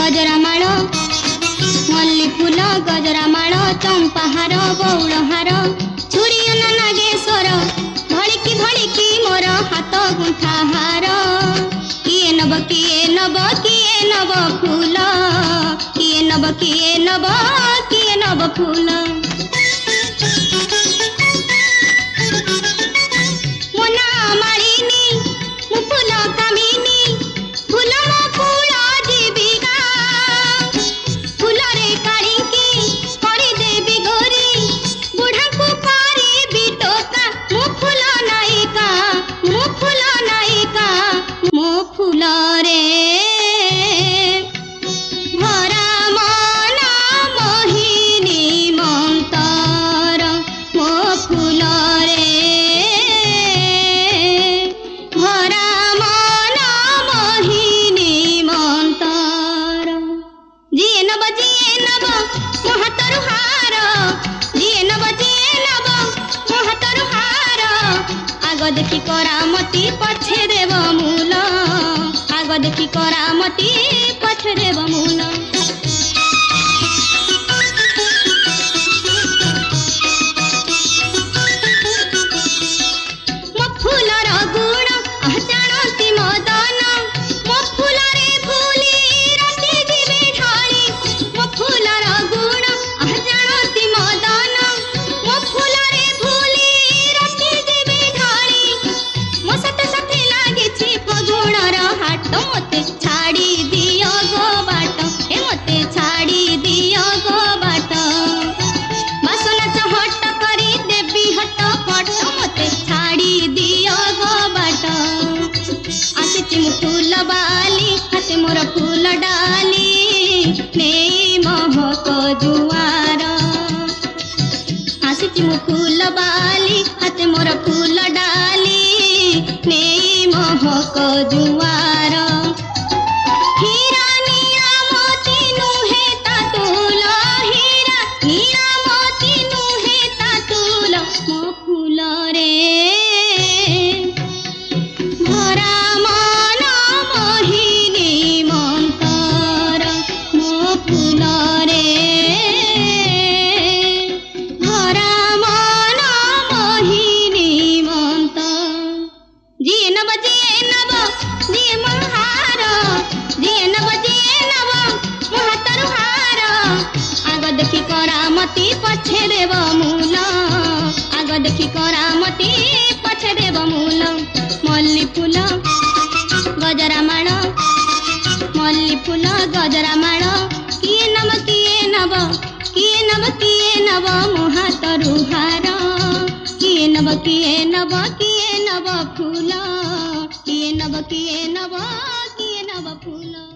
गजरा माल मल्ली फूल गजरा माल चंपाहार बौड़हार छुरी नागेश्वर भड़िकी मोर हाथ गुंथा हार किए नब फूल किए नब फूल मोना मालिनी मु फूल कामिनी फूल मो फूल जीविका फूल रे काढ़िकी करी देवी गोरी बुढ़ा को करी बिटोका मु फूल नायिका मो फूल रे भरा मन मोहिनी मंतर मो फूल रे भरा मन मोहिनी मंतर जिए नब मो हाथरु हार जिए नब मो हाथरु हार आग देखी करामती पछे देव मूल आग देखी करामती पछे देव मूल मो फूलर गुण जानती मदन मो फूल रे फूली राति जीवे ढाली मो फूलर गुण जानती मदन मो फूल रे फूली राति जीवे ढाली मो साथे लागिछि फगुणर हाट मते छाड़ी दियो गो बाट ए मते छाड़ी दियो गो बाट बासना चहट करी देवी हट फट मते छाड़ी दियो गो बाट आसिछि मु फूल बाली हाथे मोर फूल डाली नेई महक जुआर आसिछि मु फूल बाली हाथे मोर फूल डाली नेई महक जुआर हीरा नीरा मोती नुहे तातुल हीरा नीरा मोती नुहे तातुल मो फूल रे भरा मन मोहिनी मंतर मो फूल रे भरा मन मोहिनी मंतर जिए नब जिए महार जिए नब मो हाथरु हार आग देखी करामती पछे देव मूल आग देखी करामती पछे देव मूल मल्ली फूल गजरा माल मल्ली फूल गजरा माल किए नब मो हाथरु हार किए नब फूल किए नब फूल